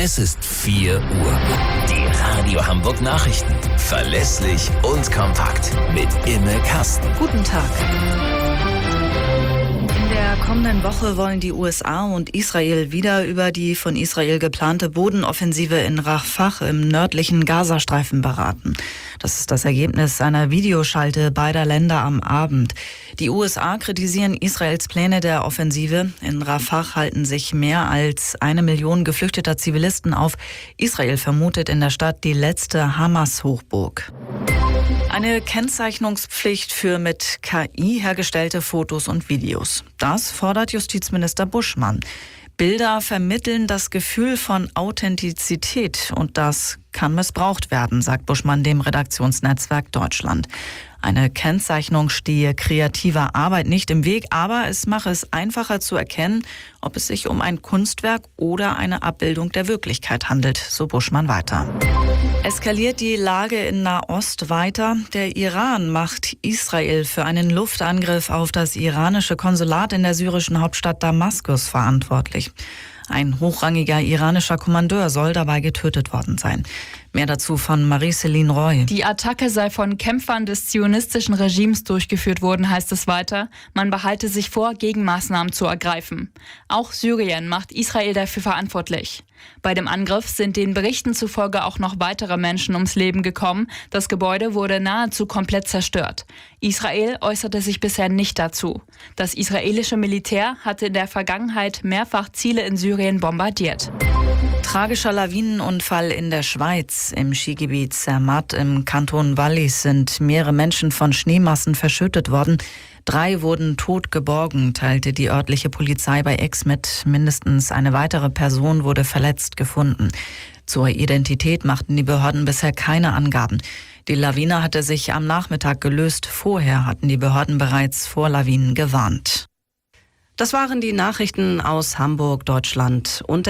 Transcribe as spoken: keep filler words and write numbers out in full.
Es ist vier Uhr. Die Radio Hamburg Nachrichten. Verlässlich und kompakt. Mit Imme Kasten. Guten Tag. In der kommenden Woche wollen die U S A und Israel wieder über die von Israel geplante Bodenoffensive in Rafah im nördlichen Gazastreifen beraten. Das ist das Ergebnis einer Videoschalte beider Länder am Abend. Die U S A kritisieren Israels Pläne der Offensive. In Rafah halten sich mehr als eine Million geflüchteter Zivilisten auf. Israel vermutet in der Stadt die letzte Hamas-Hochburg. Eine Kennzeichnungspflicht für mit K I hergestellte Fotos und Videos. Das fordert Justizminister Buschmann. Bilder vermitteln das Gefühl von Authentizität und das kann missbraucht werden, sagt Buschmann dem Redaktionsnetzwerk Deutschland. Eine Kennzeichnung stehe kreativer Arbeit nicht im Weg, aber es mache es einfacher zu erkennen, ob es sich um ein Kunstwerk oder eine Abbildung der Wirklichkeit handelt, so Buschmann weiter. Eskaliert die Lage in Nahost weiter? Der Iran macht Israel für einen Luftangriff auf das iranische Konsulat in der syrischen Hauptstadt Damaskus verantwortlich. Ein hochrangiger iranischer Kommandeur soll dabei getötet worden sein. Mehr dazu von Marie-Céline Roy. Die Attacke sei von Kämpfern des zionistischen Regimes durchgeführt worden, heißt es weiter. Man behalte sich vor, Gegenmaßnahmen zu ergreifen. Auch Syrien macht Israel dafür verantwortlich. Bei dem Angriff sind den Berichten zufolge auch noch weitere Menschen ums Leben gekommen. Das Gebäude wurde nahezu komplett zerstört. Israel äußerte sich bisher nicht dazu. Das israelische Militär hatte in der Vergangenheit mehrfach Ziele in Syrien bombardiert. Tragischer Lawinenunfall in der Schweiz. Im Skigebiet Zermatt im Kanton Wallis sind mehrere Menschen von Schneemassen verschüttet worden. Drei wurden tot geborgen, teilte die örtliche Polizei bei X mit. Mindestens eine weitere Person wurde verletzt gefunden. Zur Identität machten die Behörden bisher keine Angaben. Die Lawine hatte sich am Nachmittag gelöst. Vorher hatten die Behörden bereits vor Lawinen gewarnt. Das waren die Nachrichten aus Hamburg, Deutschland und